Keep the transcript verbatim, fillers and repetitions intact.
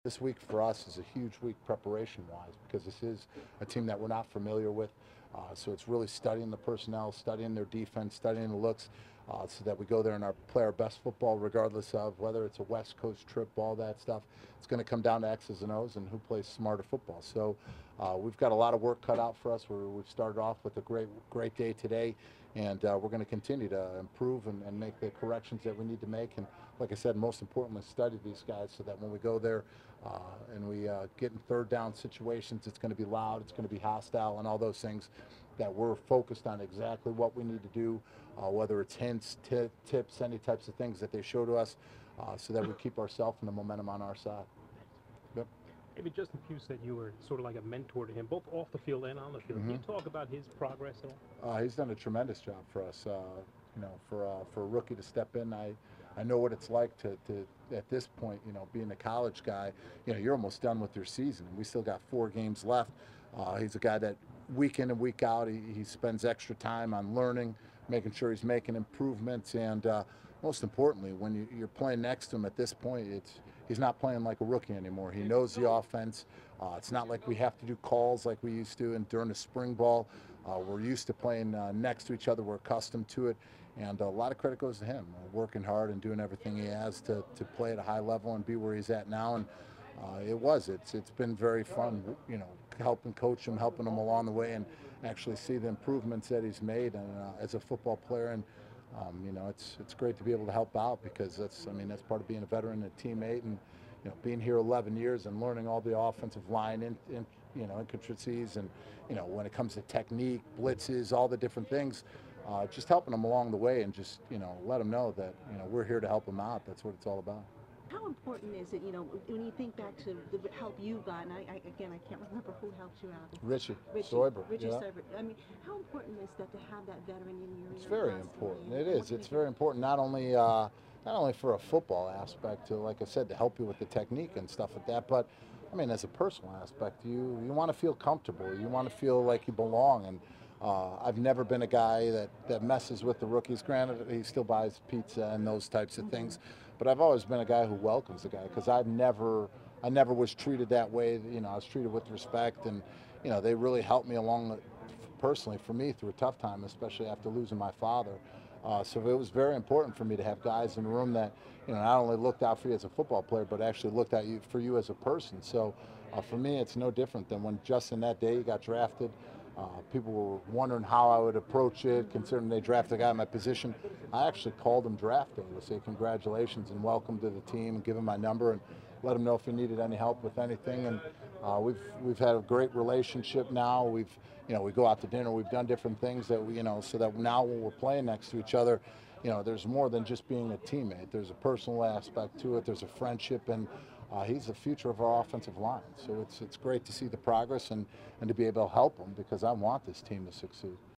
This week for us is a huge week preparation-wise because this is a team that we're not familiar with. Uh, so it's really studying the personnel, studying their defense, studying the looks, uh, so that we go there and our play our best football, regardless of whether it's a West Coast trip, all that stuff. It's going to come down to X's and O's and who plays smarter football. So uh, we've got a lot of work cut out for us. We're, we've started off with a great, great day today, and uh, we're going to continue to improve and, and make the corrections that we need to make. And like I said, most importantly, study these guys so that when we go there uh, and we uh, get in third down situations, it's going to be loud, it's going to be hostile, and all those things, that we're focused on exactly what we need to do, uh, whether it's hints, t- tips, any types of things that they show to us, uh, so that we keep ourselves and the momentum on our side. Yep. Maybe Justin Pugh said you were sort of like a mentor to him, both off the field and on the field. Can Mm-hmm. you talk about his progress at all? Uh, he's done a tremendous job for us. Uh, you know, for uh, for a rookie to step in, I I know what it's like to, to at this point, you know, being a college guy. You know, you're almost done with your season, and we still got four games left. Uh, he's a guy that week in and week out, he, he spends extra time on learning, making sure he's making improvements, and uh, most importantly, when you, you're playing next to him at this point, it's he's not playing like a rookie anymore. He knows the offense. Uh, it's not like we have to do calls like we used to, and during the spring ball, uh, we're used to playing uh, next to each other. We're accustomed to it, and a lot of credit goes to him, uh, working hard and doing everything he has to, to play at a high level and be where he's at now. And uh, it was. It's it's been very fun, you know, helping coach him, helping him along the way, and actually see the improvements that he's made and uh, as a football player. And um, you know, it's it's great to be able to help out because that's I mean that's part of being a veteran and a teammate, and you know, being here eleven years and learning all the offensive line in, in you know intricacies, and you know when it comes to technique, blitzes, all the different things. Uh, just helping them along the way and just you know let them know that you know we're here to help them out. That's what it's all about. How important is it, you know, when you think back to the help you got, and I, I again, I can't remember who helped you out. Richie, Richie, Stoiber, Richie yeah. Stoiber. I mean, how important is that to have that veteran in your It's ear very constantly? important. And It what is. can It's they do? very important, not only uh, not only for a football aspect, to like I said, to help you with the technique and stuff like that, but I mean, as a personal aspect, you you want to feel comfortable. You want to feel like you belong. And uh, I've never been a guy that that messes with the rookies. Granted, he still buys pizza and those types of things, but I've always been a guy who welcomes the guy because I've never I never was treated that way. You know, I was treated with respect, and you know, they really helped me along personally for me through a tough time, especially after losing my father. Uh, so it was very important for me to have guys in the room that you know not only looked out for you as a football player, but actually looked at you for you as a person. So uh, for me, it's no different than when Justin that day he got drafted. Uh, people were wondering how I would approach it, considering they drafted a guy in my position. I actually called him draft day to say congratulations and welcome to the team and give him my number and let him know if he needed any help with anything. And uh, we've we've had a great relationship now. We've you know we go out to dinner. We've done different things that we you know so that now when we're playing next to each other, you know there's more than just being a teammate. There's a personal aspect to it. There's a friendship, and uh, he's the future of our offensive line. So it's it's great to see the progress and and to be able to help him because I want this team to succeed.